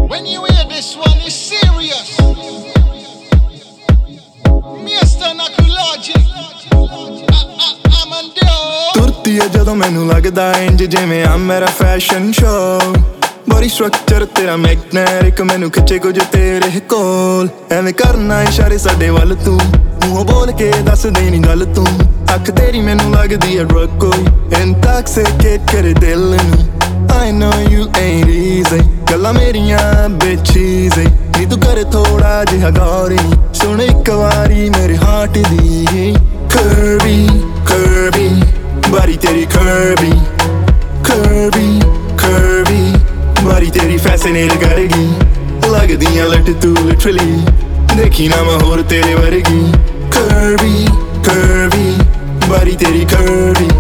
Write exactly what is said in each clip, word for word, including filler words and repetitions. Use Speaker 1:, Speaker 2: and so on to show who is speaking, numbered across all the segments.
Speaker 1: When you hear this one, it's serious. Mister Nakulaji, I'm on down.
Speaker 2: ਤੁਰਦੀ ਏ ਜਦੋਂ ਮੈਨੂੰ ਲੱਗਦਾ ਇੰਜ ਜਿਵੇਂ ਆ ਮੇਰਾ ਫੈਸ਼ਨ ਸ਼ੋ ਬੋਡੀ ਸਟਰਕਚਰ ਤੇਰਾ ਮੈਗਨੈਟਿਕ ਮੈਨੂੰ ਖਿੱਚੇ ਕੁਝ ਤੇਰੇ ਕੋਲ ਐਵੇਂ ਕਰਨਾ ਇਸ਼ਾਰੇ ਸਾਡੇ ਵੱਲ ਤੂੰ ਮੂੰਹੋਂ ਬੋਲ ਕੇ ਦੱਸ ਦੇ ਨੀ ਗੱਲ ਤੂੰ ਅੱਖ ਤੇਰੀ ਮੈਨੂੰ ਲੱਗਦੀ ਏ ਡਰੱਗ ਕੋਈ ਇੰਟੌਕਸੀਕੇਟ ਕਰੇ ਦਿਲ ਨੂੰ I know you ain't easy ਗੱਲਾਂ ਮੇਰੀਆਂ ਬੇਚੀਜ਼ੀ ਨੀ ਤੂੰ ਕਰੇ ਥੋੜਾ ਜਿਹਾ ਗੌਰ ਨੀ ਸੁਣ ਇੱਕ ਵਾਰੀ ਮੇਰੇ ਹਾਰਟ ਦੀ curvy curvy body ਤੇਰੀ curvy curvy curvy body ਤੇਰੀ fascinate ਕਰੇਗੀ ਲੱਗਦੀਆਂ ਲੱਟ ਤੂੰ literally ਦੇਖੀ ਨਾ ਮੈਂ ਹੋਰ ਤੇਰੇ ਵਰਗੀ curvy curvy body ਤੇਰੀ curvy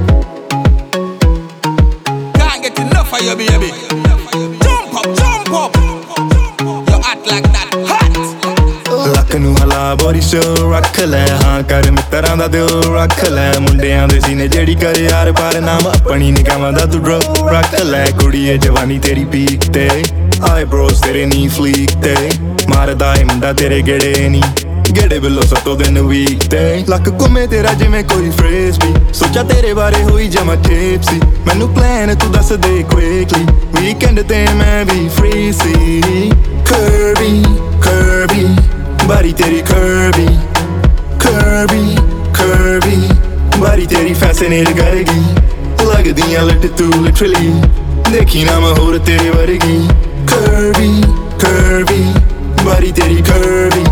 Speaker 3: can't get enough of you baby jump up jump up you act like that hot
Speaker 2: ਲੱਕ ਨੂੰ ਹਲਾ ਬੋਰੀ ਸ਼ੋ ਰੱਖ ਲੈ ਹਾਂ ਕਰ ਮਿੱਤਰਾਂ ਦਾ ਦਿਲ ਰੱਖ ਲੈ ਮੁੰਡਿਆਂ ਦੇ ਸੀਨੇ ਜਿਹੜੀ ਕਰ ਯਾਰ ਪਰ ਨਾਮ ਆਪਣੀ ਨਿਗਾਹਾਂ ਦਾ ਤੂੰ ਡਰੋ ਰੱਖ ਲੈ ਕੁੜੀਏ ਜਵਾਨੀ ਤੇਰੀ ਪੀਕ ਤੇ ਆਈ ਬ੍ਰੋਸ ਤੇਰੇ ਨੀ ਫਲੀਕ ਤੇ ਮਾਰਦਾ ਏ ਮੁੰਡਾ ਤੇਰੇ ਗੇੜੇ ਨੀ ਗੇੜੇ ਬਿੱਲੋ ਸੱਤੋ ਦਿਨ ਵੀਕ ਤੇ ਲੱਕ ਘੁੰਮੇ ਤੇਰਾ ਜਿਵੇਂ ਕੋਈ ਫਰੇਜ਼ ਵੀ ਸੋਚਾ ਤੇਰੇ ਬਾਰੇ ਹੋਈ ਜਮਾ ਚੇਪਸੀ ਮੈਨੂੰ ਪਲਾਨ ਤੂੰ ਦੱਸ ਦੇ ਕੁਇਕਲੀ ਵੀਕਐਂਡ ਤੇ ਮੈਂ ਵੀ ਫ੍ਰੀ ਸੀ curvy curvy body ਤੇਰੀ curvy curvy curvy body ਤੇਰੀ fascinate ਕਰੇਗੀ ਲੱਗਦੀਆਂ ਲੱਟ ਤੂੰ literally ਦੇਖੀ ਨਾ ਮੈਂ ਹੋਰ ਤੇਰੇ ਵਰਗੀ curvy curvy body ਤੇਰੀ curvy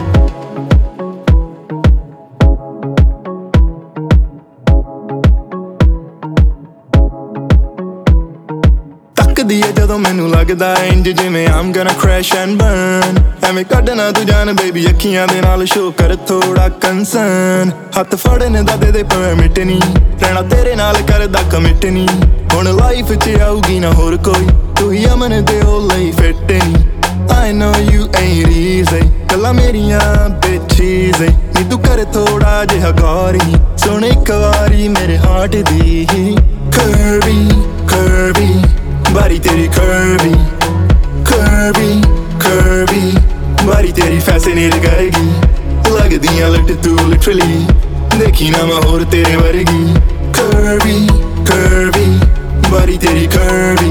Speaker 2: ਤੱਕਦੀ ਏ ਜਦੋਂ ਮੈਨੂੰ ਲੱਗਦਾ ਇੰਜ ਜਿਵੇਂ I'm gonna crash and burn ਐਵੇਂ ਕੱਢਣਾ ਤੂੰ ਜਾਨ ਬੇਬੀ ਅੱਖੀਆਂ ਦੇ ਨਾਲ ਸ਼ੋ ਕਰ ਥੋੜਾ ਕੰਸਰਨ ਹੱਥ ਫੜਨ ਦਾ ਦੇ ਦੇ ਪਰਮਿਟ ਨੀ ਰਹਿਣਾ ਤੇਰੇ ਨਾਲ ਕਰਦਾ ਕਮਿਟ ਨੀ ਹੁਣ ਲਾਈਫ 'ਚ ਆਊਗੀ ਨਾ ਹੋਰ ਕੋਈ ਤੂੰ ਹੀ ਅਮਨ ਦੇ ਉਹ ਲਈ ਫਿੱਟ ਨੀ I know you ain't easy ਗੱਲਾਂ ਮੇਰੀਆਂ ਬੇਚੀਜ਼ੀ ਨੀ ਤੂੰ ਕਰ ਥੋੜਾ ਜਿਹਾ ਗੌਰ ਨੀ ਸੁਣ ਇੱਕ ਵਾਰੀ ਮੇਰੇ ਹਾਰਟ ਦੀ curvy curvy body ਤੇਰੀ curvy curvy curvy body ਤੇਰੀ fascinate ਕਰੇਗੀ ਲੱਗਦੀਆਂ ਲੱਟ ਤੂੰ literally ਦੇਖੀ ਨਾ ਮੈਂ ਹੋਰ ਤੇਰੇ ਵਰਗੀ curvy curvy body ਤੇਰੀ curvy